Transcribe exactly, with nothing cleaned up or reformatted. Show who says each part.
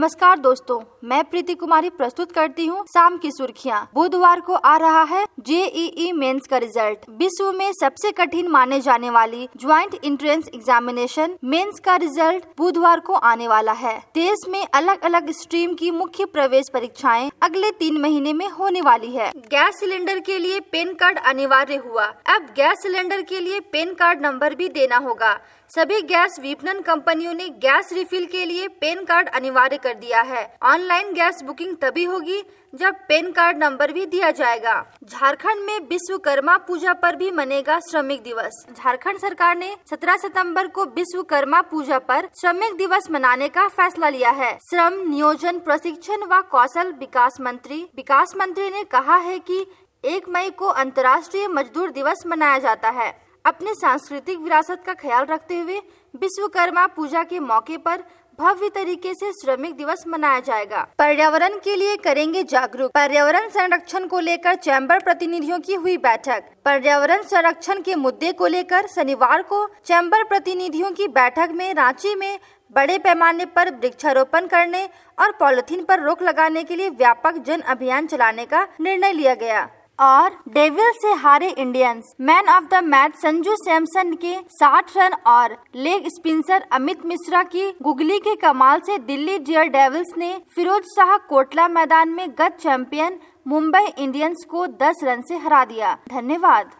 Speaker 1: नमस्कार दोस्तों, मैं प्रीति कुमारी प्रस्तुत करती हूँ शाम की सुर्खियाँ। बुधवार को आ रहा है जेईई मेंस का रिजल्ट। विश्व में सबसे कठिन माने जाने वाली ज्वाइंट एंट्रेंस एग्जामिनेशन मेंस का रिजल्ट बुधवार को आने वाला है। देश में अलग अलग स्ट्रीम की मुख्य प्रवेश परीक्षाएं अगले तीन महीने में होने वाली है। गैस सिलेंडर के लिए पैन कार्ड अनिवार्य हुआ। अब गैस सिलेंडर के लिए पैन कार्ड नंबर भी देना होगा। सभी गैस विपणन कंपनियों ने गैस रिफिल के लिए पैन कार्ड अनिवार्य कर दिया है। ऑनलाइन गैस बुकिंग तभी होगी जब पैन कार्ड नंबर भी दिया जाएगा। झारखंड में विश्वकर्मा पूजा पर भी मनेगा श्रमिक दिवस। झारखंड सरकार ने सत्रह सितंबर को विश्वकर्मा पूजा पर श्रमिक दिवस मनाने का फैसला लिया है। श्रम, नियोजन, प्रशिक्षण व कौशल विकास मंत्री विकास मंत्री ने कहा है कि एक मई को अंतर्राष्ट्रीय मजदूर दिवस मनाया जाता है। अपने सांस्कृतिक विरासत का ख्याल रखते हुए विश्वकर्मा पूजा के मौके पर भव्य तरीके से श्रमिक दिवस मनाया जाएगा। पर्यावरण के लिए करेंगे जागरूक। पर्यावरण संरक्षण को लेकर चैम्बर प्रतिनिधियों की हुई बैठक। पर्यावरण संरक्षण के मुद्दे को लेकर शनिवार को चैम्बर प्रतिनिधियों की बैठक में रांची में बड़े पैमाने पर वृक्षारोपण करने और पॉलिथीन पर रोक लगाने के लिए व्यापक जन अभियान चलाने का निर्णय लिया गया। और डेविल से हारे Indians. Man of the match Sanju Samson के साठ रन और लेग स्पिनर अमित मिश्रा की गुगली के कमाल से दिल्ली डेयर डेविल्स ने फिरोज शाह कोटला मैदान में गत चैंपियन मुंबई इंडियंस को दस रन से हरा दिया। धन्यवाद।